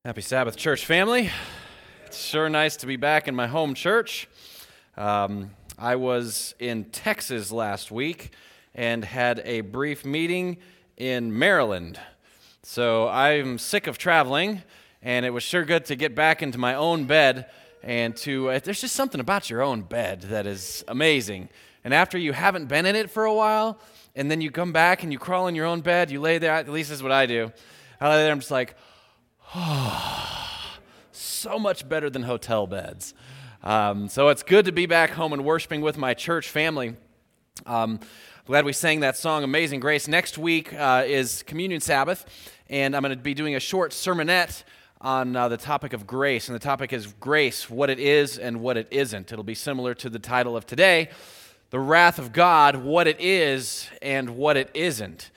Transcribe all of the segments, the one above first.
Happy Sabbath, church family. It's sure nice to be back in my home church. I was in Texas last week and had a brief meeting in Maryland. So I'm sick of traveling, and it was sure good to get back into my own bed and there's just something about your own bed that is amazing. And after you haven't been in it for a while, and then you come back and you crawl in your own bed, you lay there, at least this is what I do. I lay there and I'm just like, so much better than hotel beds. So it's good to be back home and worshiping with my church family. Glad we sang that song, Amazing Grace. Next week is Communion Sabbath, and I'm going to be doing a short sermonette on the topic of grace. And the topic is grace, what it is and what it isn't. It'll be similar to the title of today, The Wrath of God, what it is and what it isn't.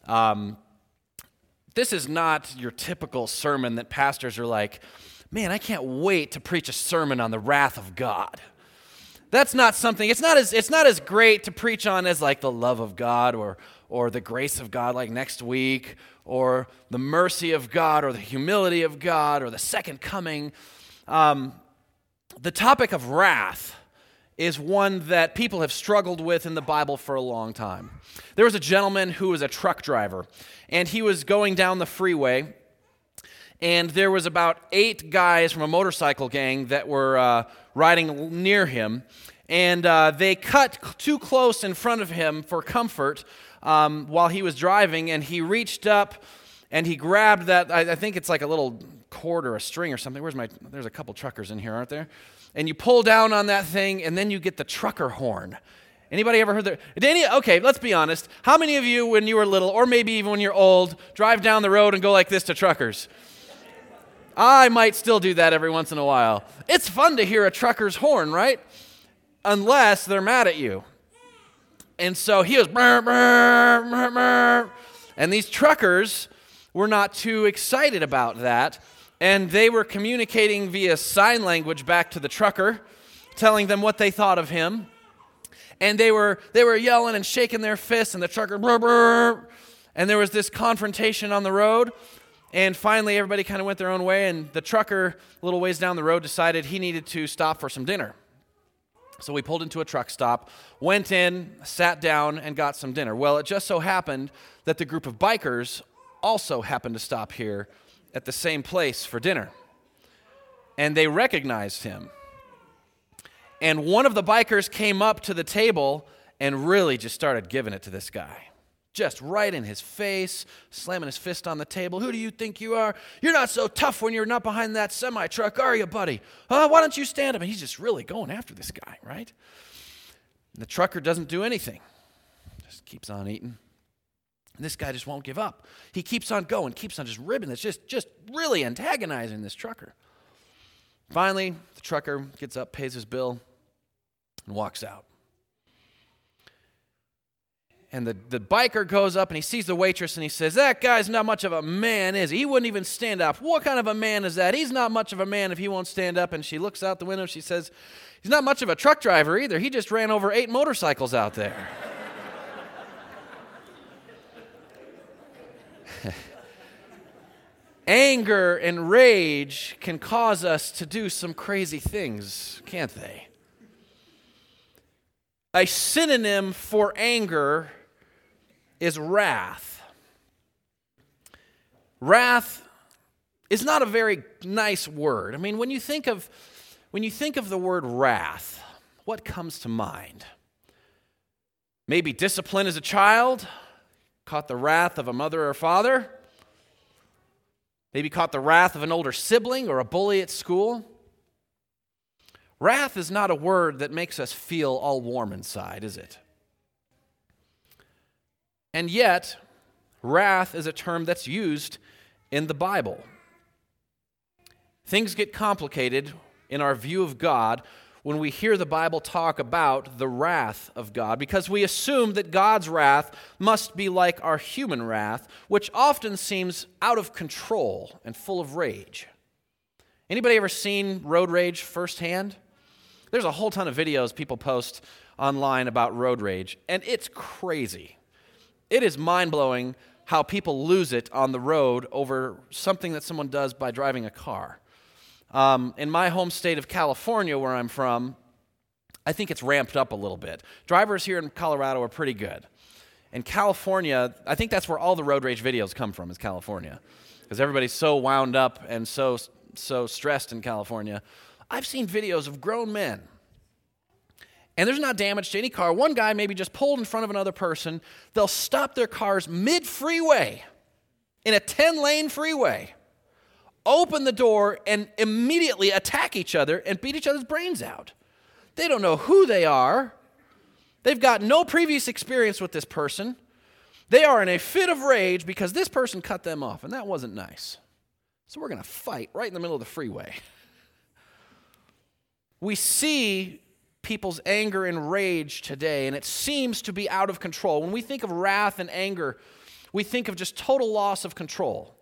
This is not your typical sermon that pastors are like, man, I can't wait to preach a sermon on the wrath of God. That's not something, it's not as great to preach on as like the love of God or the grace of God like next week, or the mercy of God or the humility of God or the second coming. The topic of wrath is one that people have struggled with in the Bible for a long time. There was a gentleman who was a truck driver, and he was going down the freeway, and there was about 8 guys from a motorcycle gang that were riding near him, and they cut too close in front of him for comfort while he was driving, and he reached up and he grabbed that, I think it's like a little cord or a string or something. There's a couple truckers in here, aren't there? And you pull down on that thing, and then you get the trucker horn. Anybody ever heard that? Okay, let's be honest. How many of you, when you were little, or maybe even when you're old, drive down the road and go like this to truckers? I might still do that every once in a while. It's fun to hear a trucker's horn, right? Unless they're mad at you. And so he was, burr, burr, burr, burr. And these truckers were not too excited about that. And they were communicating via sign language back to the trucker, telling them what they thought of him. And they were yelling and shaking their fists, and the trucker, brr, brr, and there was this confrontation on the road. And finally, everybody kind of went their own way, and the trucker, a little ways down the road, decided he needed to stop for some dinner. So we pulled into a truck stop, went in, sat down, and got some dinner. Well, it just so happened that the group of bikers also happened to stop here at the same place for dinner. And they recognized him. And one of the bikers came up to the table and really just started giving it to this guy. Just right in his face, slamming his fist on the table. Who do you think you are? You're not so tough when you're not behind that semi-truck, are you, buddy? Why don't you stand up? And he's just really going after this guy, right? And the trucker doesn't do anything. Just keeps on eating. And this guy just won't give up. He keeps on going, keeps on just ribbing. It's just really antagonizing this trucker. Finally, the trucker gets up, pays his bill, and walks out. And the biker goes up and he sees the waitress and he says, that guy's not much of a man, is he? He wouldn't even stand up. What kind of a man is that? He's not much of a man if he won't stand up. And she looks out the window and she says, he's not much of a truck driver either. He just ran over 8 motorcycles out there. Anger and rage can cause us to do some crazy things, can't they? A synonym for anger is wrath. Wrath is not a very nice word. I mean, when you think of the word wrath, what comes to mind? Maybe discipline as a child, caught the wrath of a mother or father. Maybe caught the wrath of an older sibling or a bully at school. Wrath is not a word that makes us feel all warm inside, is it? And yet, wrath is a term that's used in the Bible. Things get complicated in our view of God when we hear the Bible talk about the wrath of God, because we assume that God's wrath must be like our human wrath, which often seems out of control and full of rage. Anybody ever seen road rage firsthand? There's a whole ton of videos people post online about road rage, and it's crazy. It is mind-blowing how people lose it on the road over something that someone does by driving a car. In my home state of California, where I'm from, I think it's ramped up a little bit. Drivers here in Colorado are pretty good. In California, I think that's where all the road rage videos come from, is California, because everybody's so wound up and so stressed in California. I've seen videos of grown men, and there's not damage to any car. One guy maybe just pulled in front of another person. They'll stop their cars mid-freeway in a 10-lane freeway, open the door, and immediately attack each other and beat each other's brains out. They don't know who they are. They've got no previous experience with this person. They are in a fit of rage because this person cut them off, and that wasn't nice. So we're going to fight right in the middle of the freeway. We see people's anger and rage today, and it seems to be out of control. When we think of wrath and anger, we think of just total loss of control.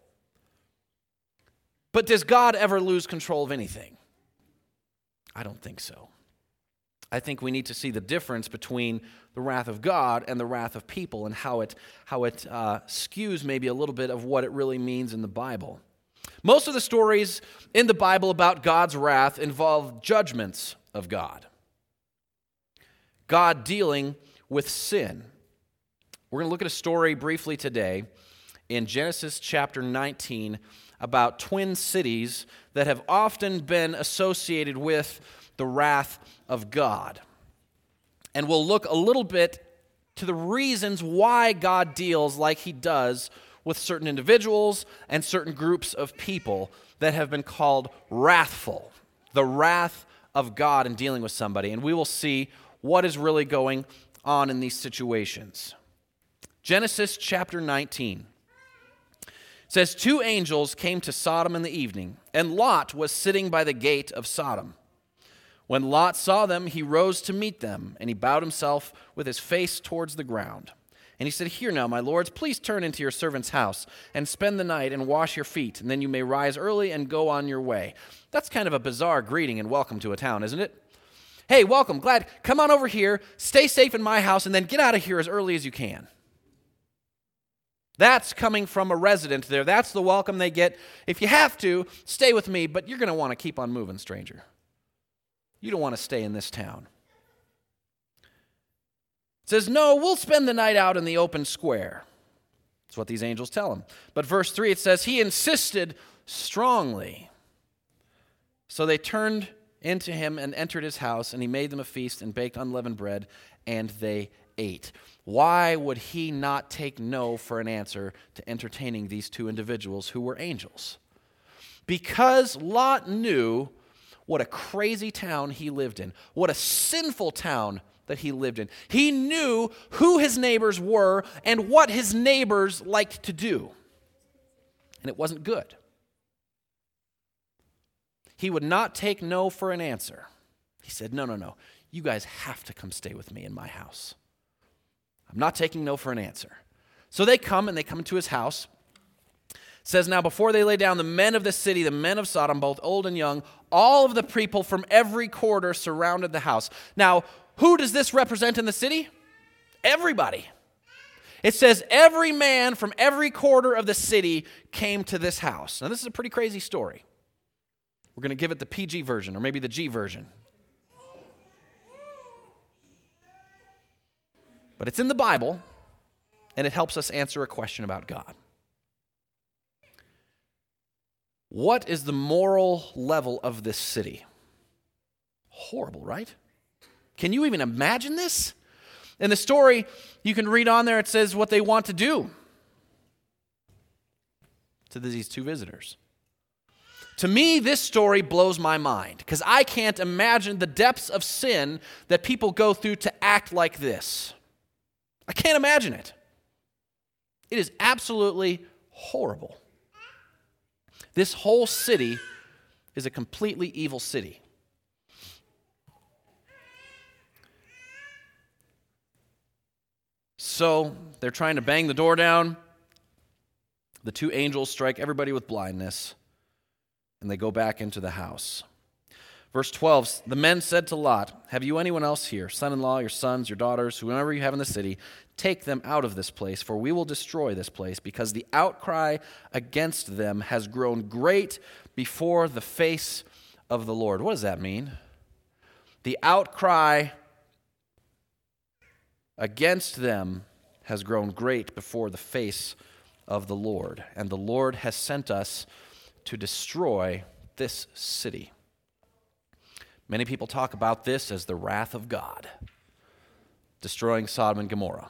But does God ever lose control of anything? I don't think so. I think we need to see the difference between the wrath of God and the wrath of people, and how it skews maybe a little bit of what it really means in the Bible. Most of the stories in the Bible about God's wrath involve judgments of God. God dealing with sin. We're going to look at a story briefly today in Genesis chapter 19 about twin cities that have often been associated with the wrath of God. And we'll look a little bit to the reasons why God deals like he does with certain individuals and certain groups of people that have been called wrathful. The wrath of God in dealing with somebody. And we will see what is really going on in these situations. Genesis chapter 19 says, 2 angels came to Sodom in the evening, and Lot was sitting by the gate of Sodom. When Lot saw them, he rose to meet them, and he bowed himself with his face towards the ground. And he said, "Here now, my lords, please turn into your servant's house and spend the night and wash your feet, and then you may rise early and go on your way." That's kind of a bizarre greeting and welcome to a town, isn't it? Hey, welcome, glad, come on over here, stay safe in my house, and then get out of here as early as you can. That's coming from a resident there. That's the welcome they get. If you have to, stay with me, but you're going to want to keep on moving, stranger. You don't want to stay in this town. It says, "No, we'll spend the night out in the open square." That's what these angels tell him. But verse 3, it says, he insisted strongly. So they turned into him and entered his house, and he made them a feast and baked unleavened bread, and they ate. Why would he not take no for an answer to entertaining these 2 individuals who were angels? Because Lot knew what a crazy town he lived in, what a sinful town that he lived in. He knew who his neighbors were and what his neighbors liked to do. And it wasn't good. He would not take no for an answer. He said, no, you guys have to come stay with me in my house. I'm not taking no for an answer. So they come into his house. It says, now before they lay down, the men of the city, the men of Sodom, both old and young, all of the people from every quarter surrounded the house. Now, who does this represent in the city? Everybody. It says every man from every quarter of the city came to this house. Now, this is a pretty crazy story. We're going to give it the PG version, or maybe the G version. But it's in the Bible, and it helps us answer a question about God. What is the moral level of this city? Horrible, right? Can you even imagine this? In the story, you can read on there, it says what they want to do to these 2 visitors. To me, this story blows my mind because I can't imagine the depths of sin that people go through to act like this. I can't imagine it. It is absolutely horrible. This whole city is a completely evil city. So they're trying to bang the door down. The 2 angels strike everybody with blindness, and they go back into the house. Verse 12, the men said to Lot, have you anyone else here, son-in-law, your sons, your daughters, whoever you have in the city? Take them out of this place, for we will destroy this place, because the outcry against them has grown great before the face of the Lord. What does that mean? The outcry against them has grown great before the face of the Lord, and the Lord has sent us to destroy this city. Many people talk about this as the wrath of God, destroying Sodom and Gomorrah.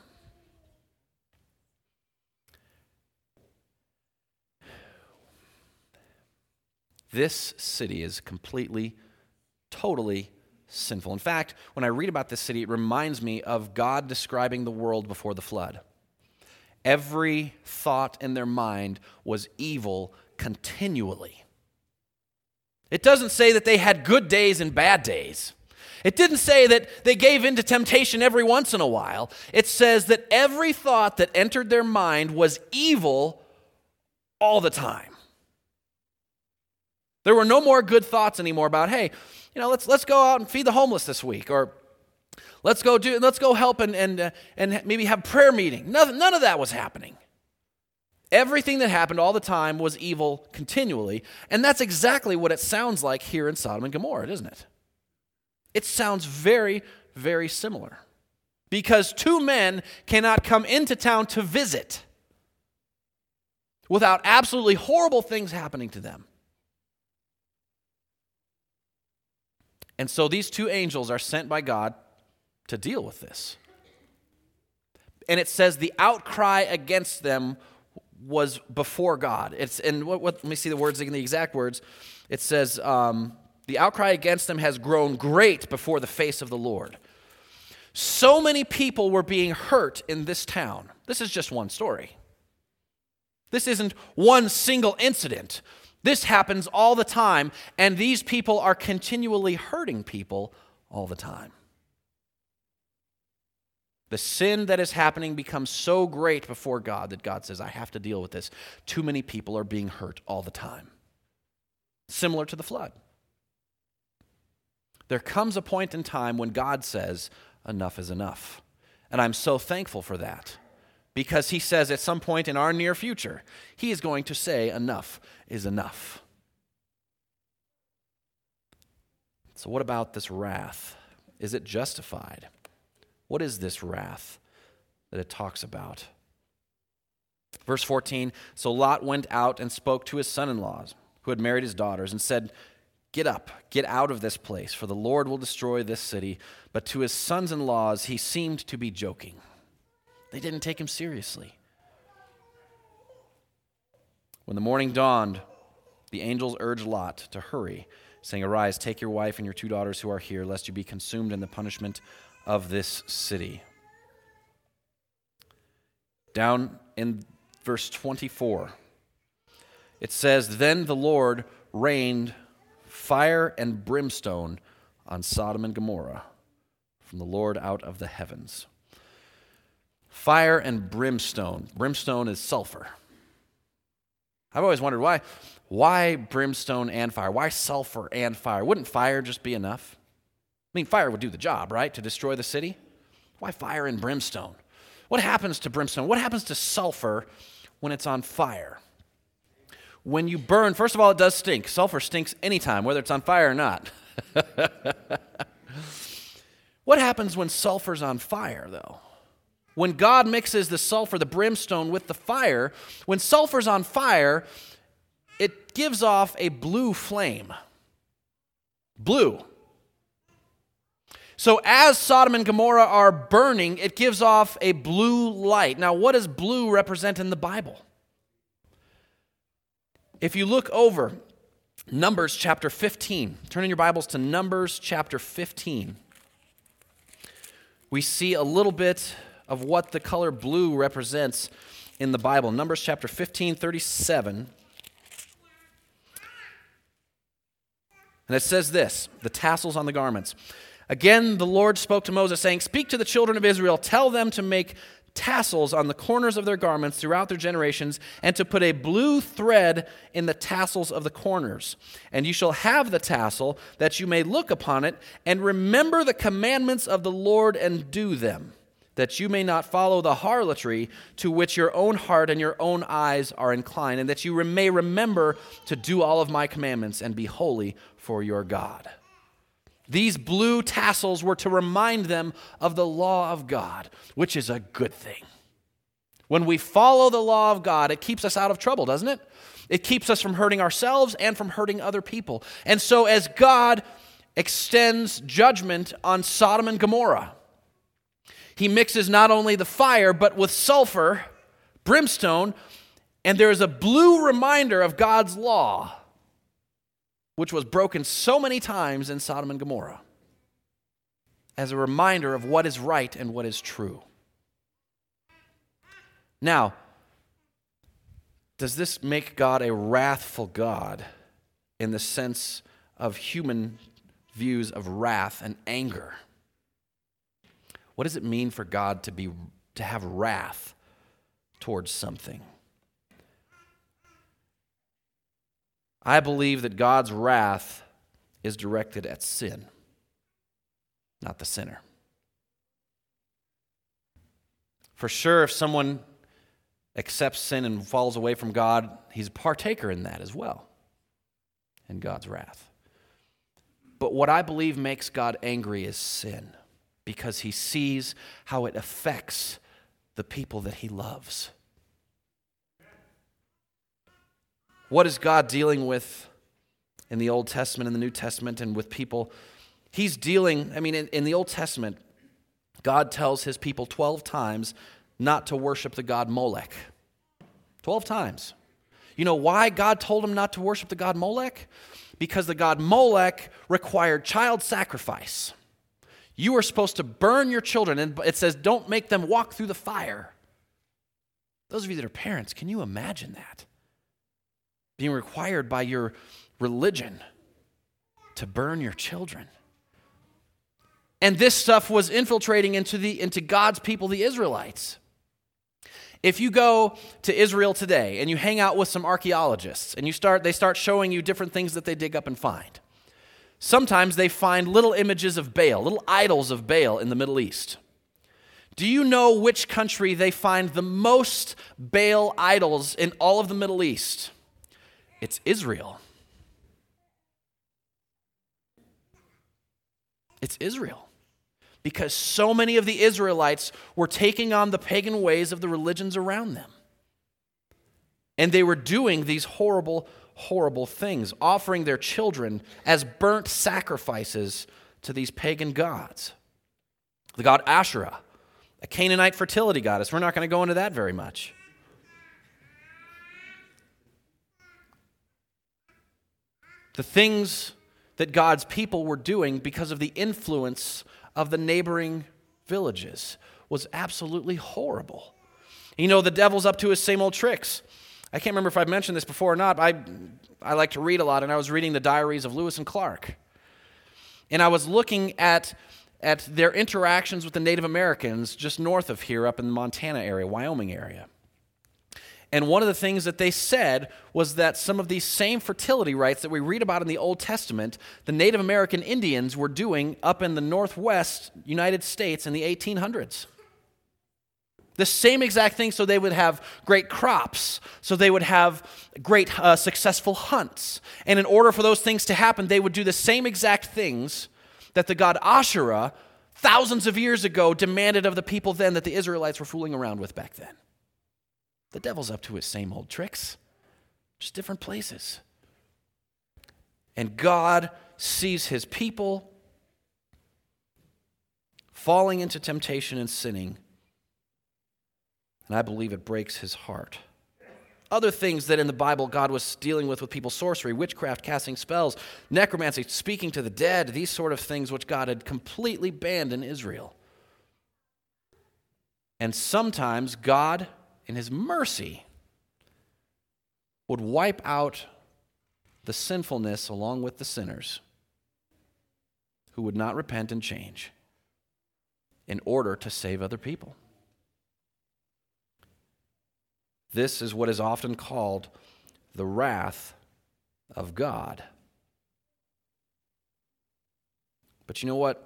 This city is completely, totally sinful. In fact, when I read about this city, it reminds me of God describing the world before the flood. Every thought in their mind was evil continually. It doesn't say that they had good days and bad days. It didn't say that they gave in to temptation every once in a while. It says that every thought that entered their mind was evil all the time. There were no more good thoughts anymore about, hey, let's go out and feed the homeless this week, or let's go help and maybe have prayer meeting. None of that was happening. Everything that happened all the time was evil continually, and that's exactly what it sounds like here in Sodom and Gomorrah, doesn't it? It sounds very, very similar. Because two men cannot come into town to visit without absolutely horrible things happening to them. And so these two angels are sent by God to deal with this. And it says the outcry against them was before God. Let me see the words again, the exact words. It says, the outcry against them has grown great before the face of the Lord. So many people were being hurt in this town. This is just one story. This isn't one single incident. This happens all the time, and these people are continually hurting people all the time. The sin that is happening becomes so great before God that God says, I have to deal with this. Too many people are being hurt all the time. Similar to the flood. There comes a point in time when God says, enough is enough. And I'm so thankful for that. Because he says at some point in our near future, he is going to say, enough is enough. So what about this wrath? Is it justified? What is this wrath that it talks about? Verse 14, so Lot went out and spoke to his son-in-laws who had married his daughters and said, get up, get out of this place, for the Lord will destroy this city. But to his sons-in-laws he seemed to be joking. They didn't take him seriously. When the morning dawned, the angels urged Lot to hurry, saying, arise, take your wife and your two daughters who are here, lest you be consumed in the punishment of this city. Down in verse 24, it says, then the Lord rained fire and brimstone on Sodom and Gomorrah from the Lord out of the heavens. Fire and brimstone. Brimstone is sulfur. I've always wondered why brimstone and fire? Why sulfur and fire? Wouldn't fire just be enough? I mean, fire would do the job, right? To destroy the city? Why fire and brimstone? What happens to brimstone? What happens to sulfur when it's on fire? When you burn, first of all, it does stink. Sulfur stinks anytime, whether it's on fire or not. What happens when sulfur's on fire, though? When God mixes the sulfur, the brimstone, with the fire, when sulfur's on fire, it gives off a blue flame. Blue. So as Sodom and Gomorrah are burning, it gives off a blue light. Now, what does blue represent in the Bible? If you look over Numbers chapter 15, turn in your Bibles to Numbers chapter 15, we see a little bit of what the color blue represents in the Bible. Numbers chapter 15, 37. And it says this, the tassels on the garments. Again, the Lord spoke to Moses, saying, speak to the children of Israel, tell them to make tassels on the corners of their garments throughout their generations, and to put a blue thread in the tassels of the corners. And you shall have the tassel, that you may look upon it, and remember the commandments of the Lord and do them, that you may not follow the harlotry to which your own heart and your own eyes are inclined, and that you may remember to do all of my commandments and be holy for your God. These blue tassels were to remind them of the law of God, which is a good thing. When we follow the law of God, it keeps us out of trouble, doesn't it? It keeps us from hurting ourselves and from hurting other people. And so as God extends judgment on Sodom and Gomorrah, he mixes not only the fire, but with sulfur, brimstone, and there is a blue reminder of God's law, which was broken so many times in Sodom and Gomorrah, as a reminder of what is right and what is true. Now, does this make God a wrathful God in the sense of human views of wrath and anger? What does it mean for God to have wrath towards something? I believe that God's wrath is directed at sin, not the sinner. For sure, if someone accepts sin and falls away from God, he's a partaker in that as well, in God's wrath. But what I believe makes God angry is sin, because he sees how it affects the people that he loves. What is God dealing with in the Old Testament and the New Testament and with people? He's dealing, in the Old Testament, God tells his people 12 times not to worship the god Molech. 12 times. You know why God told him not to worship the god Molech? Because the god Molech required child sacrifice. You are supposed to burn your children, and it says don't make them walk through the fire. Those of you that are parents, can you imagine that? Being required by your religion to burn your children. And this stuff was infiltrating into God's people, the Israelites. If you go to Israel today and you hang out with some archaeologists and they start showing you different things that they dig up and find. Sometimes they find little images of Baal, little idols of Baal in the Middle East. Do you know which country they find the most Baal idols in all of the Middle East? It's Israel. It's Israel. Because so many of the Israelites were taking on the pagan ways of the religions around them. And they were doing these horrible, horrible things, offering their children as burnt sacrifices to these pagan gods. The god Asherah, a Canaanite fertility goddess. We're not going to go into that very much. The things that God's people were doing because of the influence of the neighboring villages was absolutely horrible. You know, the devil's up to his same old tricks. I can't remember if I've mentioned this before or not, but I like to read a lot, and I was reading the diaries of Lewis and Clark. And I was looking at their interactions with the Native Americans just north of here, up in the Montana area, Wyoming area. And one of the things that they said was that some of these same fertility rites that we read about in the Old Testament, the Native American Indians were doing up in the Northwest United States in the 1800s. The same exact thing, so they would have great crops, so they would have great successful hunts. And in order for those things to happen, they would do the same exact things that the god Asherah, thousands of years ago, demanded of the people then that the Israelites were fooling around with back then. The devil's up to his same old tricks, just different places. And God sees his people falling into temptation and sinning, and I believe it breaks his heart. Other things that in the Bible God was dealing with people: sorcery, witchcraft, casting spells, necromancy, speaking to the dead, these sort of things which God had completely banned in Israel. And sometimes God, in his mercy, would wipe out the sinfulness along with the sinners who would not repent and change in order to save other people. This is what is often called the wrath of God. But you know what?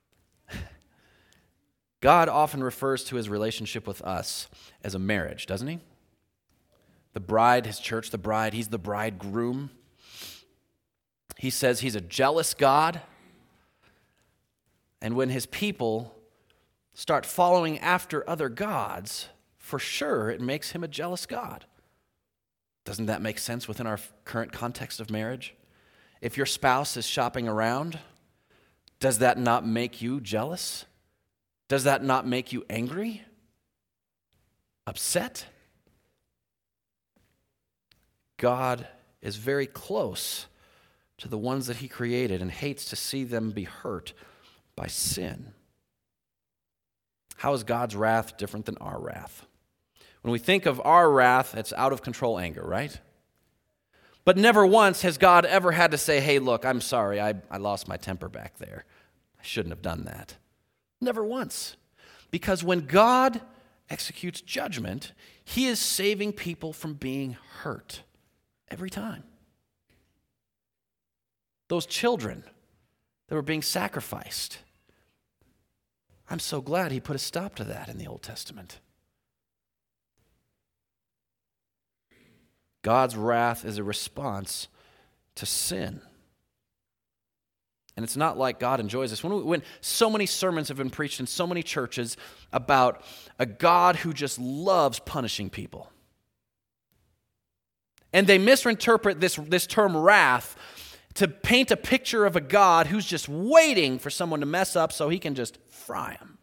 God often refers to his relationship with us as a marriage, doesn't he? The bride, his church, the bride, he's the bridegroom. He says he's a jealous God. And when his people start following after other gods, for sure it makes him a jealous God. Doesn't that make sense within our current context of marriage? If your spouse is shopping around, does that not make you jealous? Does that not make you angry? Upset? God is very close to the ones that he created and hates to see them be hurt by sin. How is God's wrath different than our wrath? When we think of our wrath, it's out of control anger, right? But never once has God ever had to say, hey, look, I'm sorry, I lost my temper back there. I shouldn't have done that. Never once. Because when God executes judgment, he is saving people from being hurt every time. Those children that were being sacrificed, I'm so glad he put a stop to that in the Old Testament. God's wrath is a response to sin. And it's not like God enjoys this. When so many sermons have been preached in so many churches about a God who just loves punishing people. And they misinterpret this term wrath to paint a picture of a God who's just waiting for someone to mess up so he can just fry them.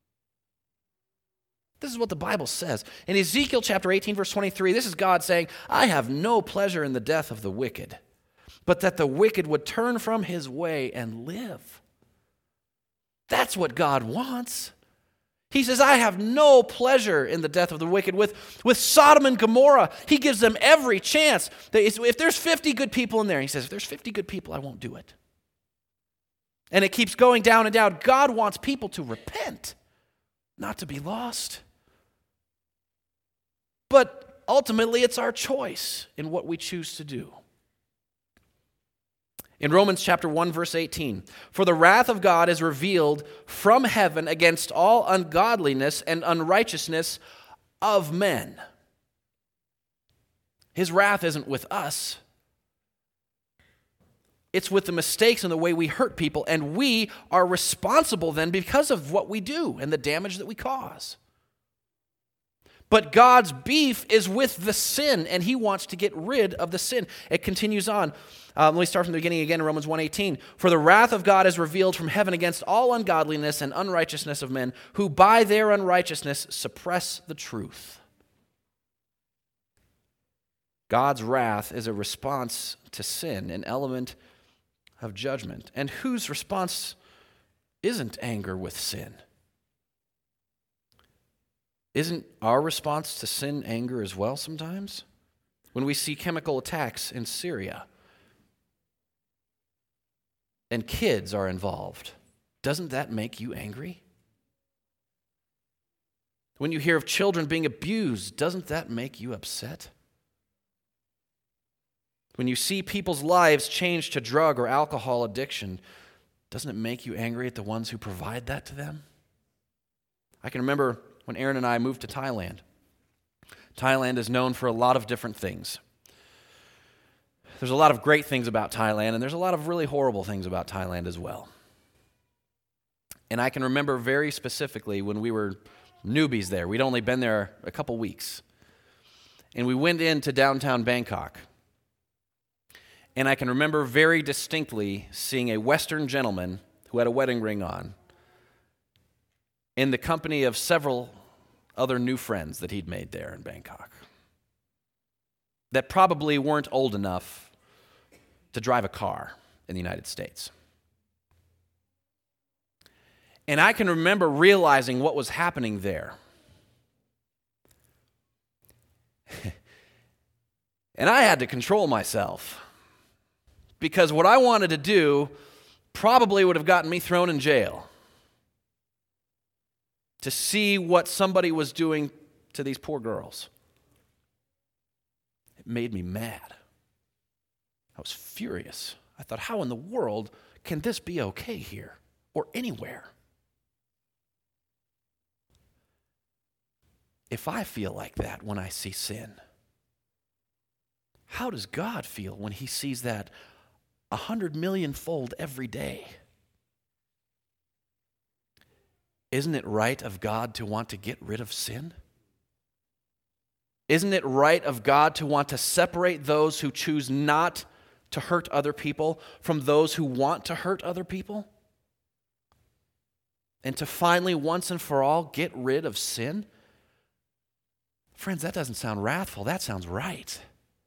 This is what the Bible says. In Ezekiel chapter 18, verse 23, this is God saying, I have no pleasure in the death of the wicked, but that the wicked would turn from his way and live. That's what God wants. He says, I have no pleasure in the death of the wicked. With Sodom and Gomorrah, he gives them every chance. If there's 50 good people in there, he says, if there's 50 good people, I won't do it. And it keeps going down and down. God wants people to repent, not to be lost. But ultimately, it's our choice in what we choose to do. In Romans chapter 1, verse 18, for the wrath of God is revealed from heaven against all ungodliness and unrighteousness of men. His wrath isn't with us. It's with the mistakes and the way we hurt people, and we are responsible then because of what we do and the damage that we cause. But God's beef is with the sin, and he wants to get rid of the sin. It continues on. Let me start from the beginning again in Romans 1:18. For the wrath of God is revealed from heaven against all ungodliness and unrighteousness of men, who by their unrighteousness suppress the truth. God's wrath is a response to sin, an element of judgment. And whose response isn't anger with sin? Isn't our response to sin anger as well sometimes? When we see chemical attacks in Syria and kids are involved, doesn't that make you angry? When you hear of children being abused, doesn't that make you upset? When you see people's lives change to drug or alcohol addiction, doesn't it make you angry at the ones who provide that to them? I can remember when Aaron and I moved to Thailand. Thailand is known for a lot of different things. There's a lot of great things about Thailand, and there's a lot of really horrible things about Thailand as well. And I can remember very specifically when we were newbies there. We'd only been there a couple weeks. And we went into downtown Bangkok. And I can remember very distinctly seeing a Western gentleman who had a wedding ring on in the company of several other new friends that he'd made there in Bangkok that probably weren't old enough to drive a car in the United States. And I can remember realizing what was happening there. And I had to control myself, because what I wanted to do probably would have gotten me thrown in jail. To see what somebody was doing to these poor girls. made me mad. I was furious. I thought, how in the world can this be okay here or anywhere? If I feel like that when I see sin, how does God feel when he sees that 100 million-fold every day? Isn't it right of God to want to get rid of sin? Isn't it right of God to want to separate those who choose not to hurt other people from those who want to hurt other people? And to finally, once and for all, get rid of sin? Friends, that doesn't sound wrathful. That sounds right.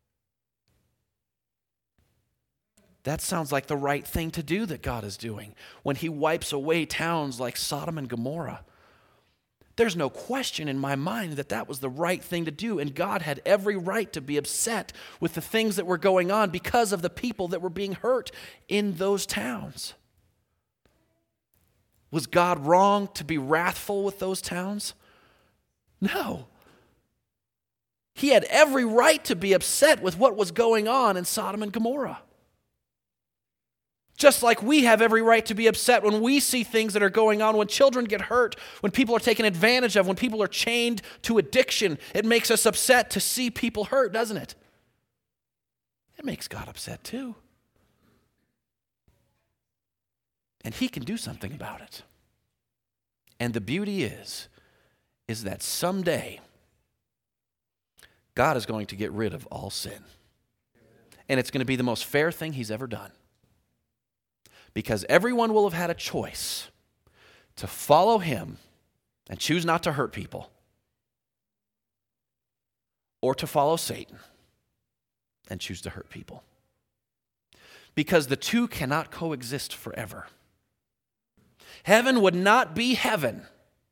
That sounds like the right thing to do that God is doing when he wipes away towns like Sodom and Gomorrah. There's no question in my mind that that was the right thing to do, and God had every right to be upset with the things that were going on because of the people that were being hurt in those towns. Was God wrong to be wrathful with those towns? No. He had every right to be upset with what was going on in Sodom and Gomorrah. Just like we have every right to be upset when we see things that are going on, when children get hurt, when people are taken advantage of, when people are chained to addiction. It makes us upset to see people hurt, doesn't it? It makes God upset too. And he can do something about it. And the beauty is that someday God is going to get rid of all sin. And it's going to be the most fair thing he's ever done. Because everyone will have had a choice to follow him and choose not to hurt people, or to follow Satan and choose to hurt people. Because the two cannot coexist forever. Heaven would not be heaven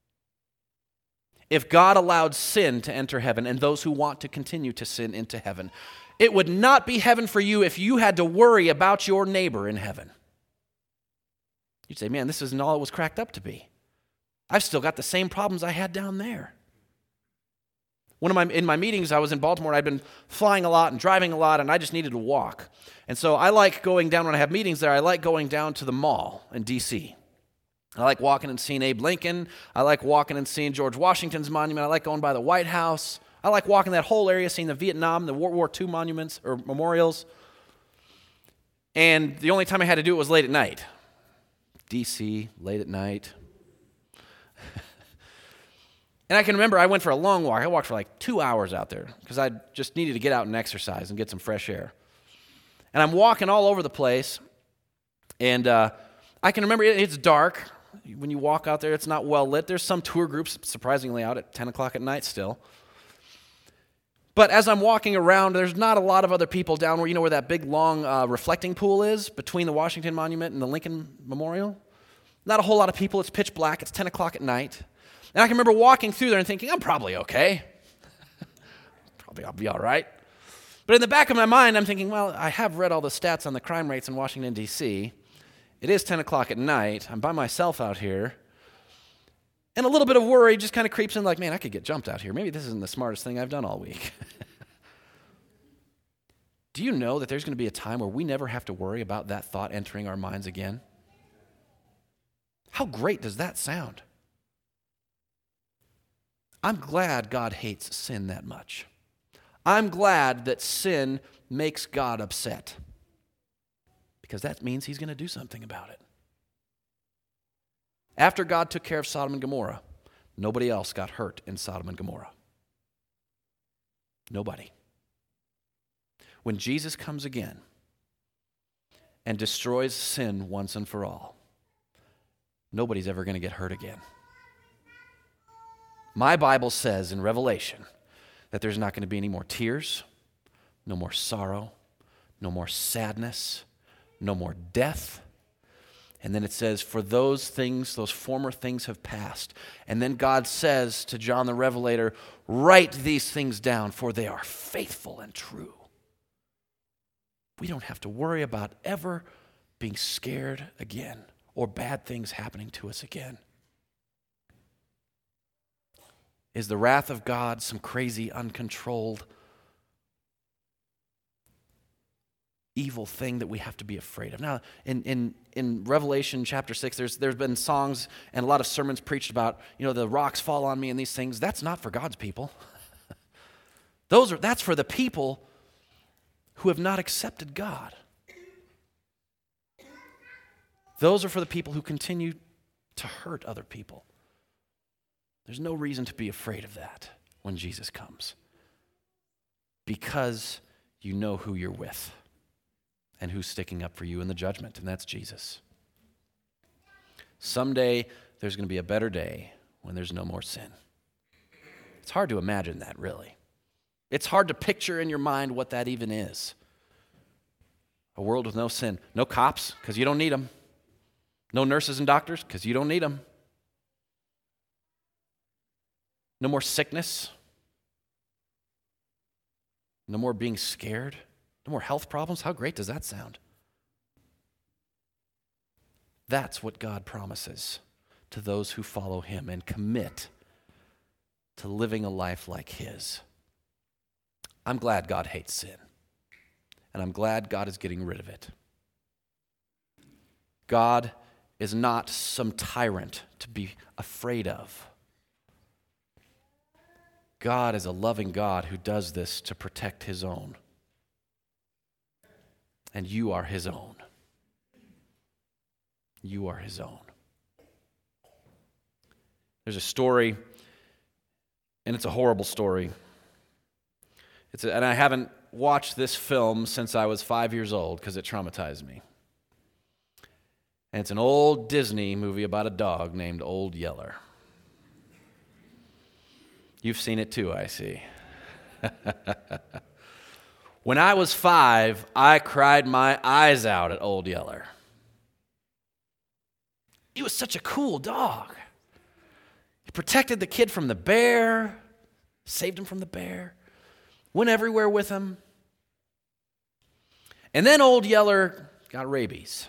if God allowed sin to enter heaven and those who want to continue to sin into heaven. It would not be heaven for you if you had to worry about your neighbor in heaven. You'd say, man, this isn't all it was cracked up to be. I've still got the same problems I had down there. In my meetings, I was in Baltimore, and I'd been flying a lot and driving a lot, and I just needed to walk. And so I like going down, when I have meetings there, I like going down to the mall in D.C. I like walking and seeing Abe Lincoln. I like walking and seeing George Washington's monument. I like going by the White House. I like walking that whole area, seeing the Vietnam, the World War II monuments or memorials. And the only time I had to do it was late at night. D.C., late at night. And I can remember I went for a long walk. I walked for like 2 hours out there because I just needed to get out and exercise and get some fresh air. And I'm walking all over the place. And I can remember it's dark. When you walk out there, it's not well lit. There's some tour groups, surprisingly, out at 10 o'clock at night still. But as I'm walking around, there's not a lot of other people down where, where that big, long reflecting pool is between the Washington Monument and the Lincoln Memorial. Not a whole lot of people. It's pitch black. It's 10 o'clock at night. And I can remember walking through there and thinking, I'm probably okay. Probably I'll be all right. But in the back of my mind, I'm thinking, well, I have read all the stats on the crime rates in Washington, D.C. It is 10 o'clock at night. I'm by myself out here. And a little bit of worry just kind of creeps in like, man, I could get jumped out here. Maybe this isn't the smartest thing I've done all week. Do you know that there's going to be a time where we never have to worry about that thought entering our minds again? How great does that sound? I'm glad God hates sin that much. I'm glad that sin makes God upset, because that means he's going to do something about it. After God took care of Sodom and Gomorrah, nobody else got hurt in Sodom and Gomorrah. Nobody. When Jesus comes again and destroys sin once and for all, nobody's ever going to get hurt again. My Bible says in Revelation that there's not going to be any more tears, no more sorrow, no more sadness, no more death. And then it says, for those things, those former things have passed. And then God says to John the Revelator, write these things down, for they are faithful and true. We don't have to worry about ever being scared again or bad things happening to us again. Is the wrath of God some crazy, uncontrolled evil thing that we have to be afraid of. Now, in Revelation chapter 6, there's been songs and a lot of sermons preached about, the rocks fall on me and these things. That's not for God's people. That's for the people who have not accepted God. Those are for the people who continue to hurt other people. There's no reason to be afraid of that when Jesus comes, because you know who you're with and who's sticking up for you in the judgment, and that's Jesus. Someday, there's going to be a better day when there's no more sin. It's hard to imagine that, really. It's hard to picture in your mind what that even is. A world with no sin. No cops, because you don't need them. No nurses and doctors, because you don't need them. No more sickness. No more being scared. No more health problems. How great does that sound? That's what God promises to those who follow him and commit to living a life like his. I'm glad God hates sin, and I'm glad God is getting rid of it. God is not some tyrant to be afraid of. God is a loving God who does this to protect his own. And you are his own. You are his own. There's a story, and it's a horrible story. And I haven't watched this film since I was 5 years old because it traumatized me. And it's an old Disney movie about a dog named Old Yeller. You've seen it too, I see. When I was 5, I cried my eyes out at Old Yeller. He was such a cool dog. He protected the kid from the bear, saved him from the bear, went everywhere with him. And then Old Yeller got rabies.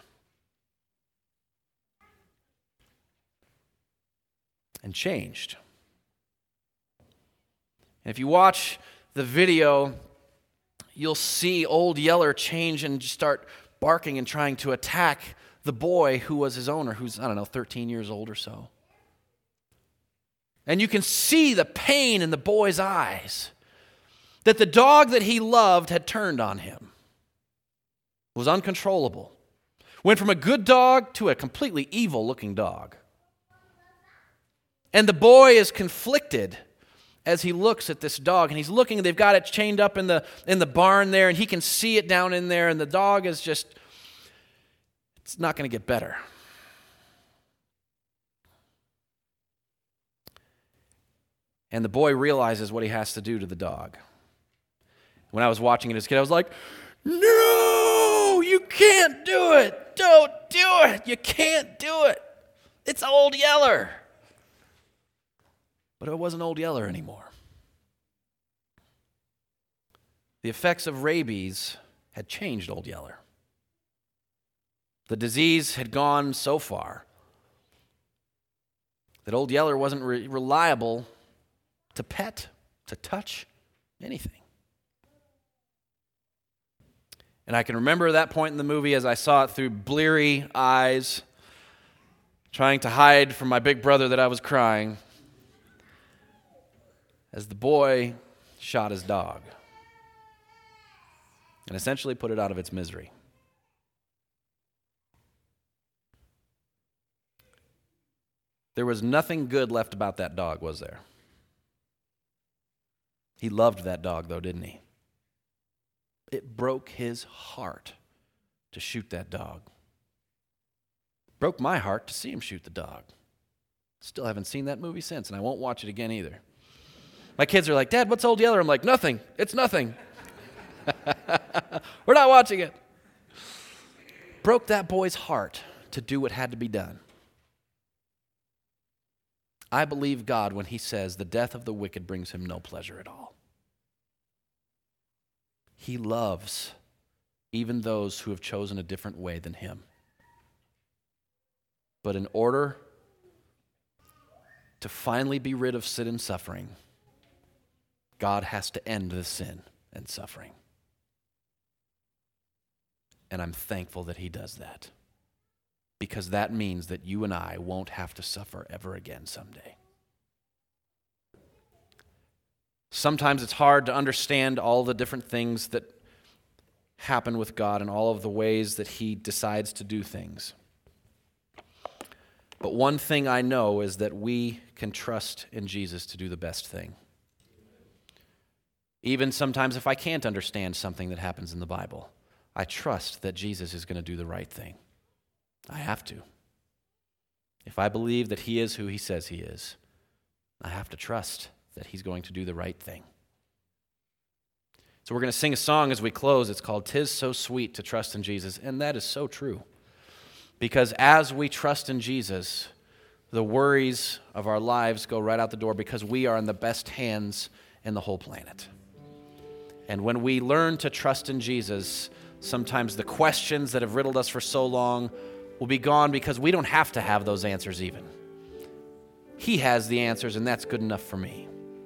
And changed. And if you watch the video, you'll see Old Yeller change and just start barking and trying to attack the boy who was his owner, who's, 13 years old or so. And you can see the pain in the boy's eyes that the dog that he loved had turned on him. It was uncontrollable. Went from a good dog to a completely evil-looking dog. And the boy is conflicted as he looks at this dog, and he's looking, they've got it chained up in the barn there, and he can see it down in there, and the dog is just, it's not going to get better. And the boy realizes what he has to do to the dog. When I was watching it as a kid, I was like, no, you can't do it. Don't do it. You can't do it. It's Old Yeller. But it wasn't Old Yeller anymore. The effects of rabies had changed Old Yeller. The disease had gone so far that Old Yeller wasn't reliable to pet, to touch, anything. And I can remember that point in the movie as I saw it through bleary eyes, trying to hide from my big brother that I was crying, as the boy shot his dog and essentially put it out of its misery. There was nothing good left about that dog, was there? He loved that dog, though, didn't he? It broke his heart to shoot that dog. Broke my heart to see him shoot the dog. Still haven't seen that movie since, and I won't watch it again either. My kids are like, Dad, what's Old Yeller? I'm like, nothing. It's nothing. We're not watching it. Broke that boy's heart to do what had to be done. I believe God when he says the death of the wicked brings him no pleasure at all. He loves even those who have chosen a different way than him. But in order to finally be rid of sin and suffering, God has to end the sin and suffering. And I'm thankful that he does that, because that means that you and I won't have to suffer ever again someday. Sometimes it's hard to understand all the different things that happen with God and all of the ways that he decides to do things. But one thing I know is that we can trust in Jesus to do the best thing. Even sometimes if I can't understand something that happens in the Bible, I trust that Jesus is going to do the right thing. I have to. If I believe that he is who he says he is, I have to trust that he's going to do the right thing. So we're going to sing a song as we close. It's called "'Tis So Sweet to Trust in Jesus," and that is so true. Because as we trust in Jesus, the worries of our lives go right out the door, because we are in the best hands in the whole planet. And when we learn to trust in Jesus, sometimes the questions that have riddled us for so long will be gone, because we don't have to have those answers even. He has the answers, and that's good enough for me.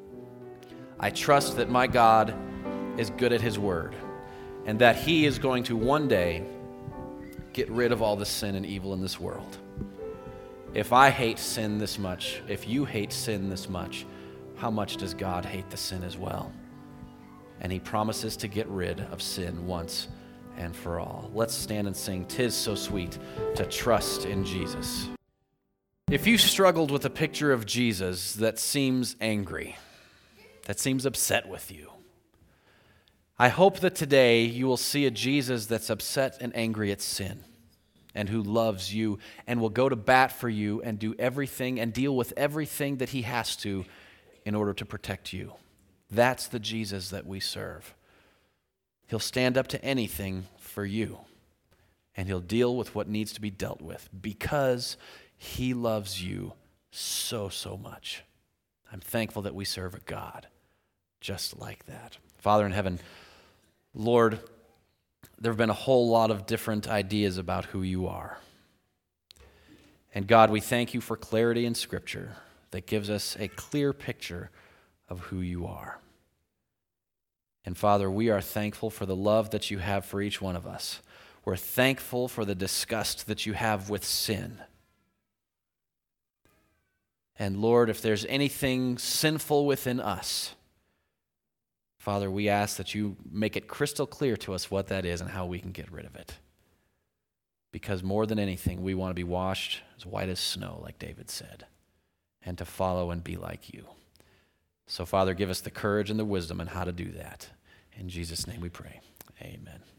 I trust that my God is good at his word, and that he is going to one day get rid of all the sin and evil in this world. If I hate sin this much, if you hate sin this much, how much does God hate the sin as well? And he promises to get rid of sin once and for all. Let's stand and sing "'Tis So Sweet to Trust in Jesus." If you struggled with a picture of Jesus that seems angry, that seems upset with you, I hope that today you will see a Jesus that's upset and angry at sin, and who loves you and will go to bat for you and do everything and deal with everything that he has to in order to protect you. That's the Jesus that we serve. He'll stand up to anything for you, and he'll deal with what needs to be dealt with, because he loves you so, so much. I'm thankful that we serve a God just like that. Father in heaven, Lord, there have been a whole lot of different ideas about who you are. And God, we thank you for clarity in Scripture that gives us a clear picture of who you are. And Father, we are thankful for the love that you have for each one of us. We're thankful for the disgust that you have with sin. And Lord, if there's anything sinful within us, Father, we ask that you make it crystal clear to us what that is and how we can get rid of it. Because more than anything, we want to be washed as white as snow, like David said, and to follow and be like you. So, Father, give us the courage and the wisdom on how to do that. In Jesus' name we pray. Amen.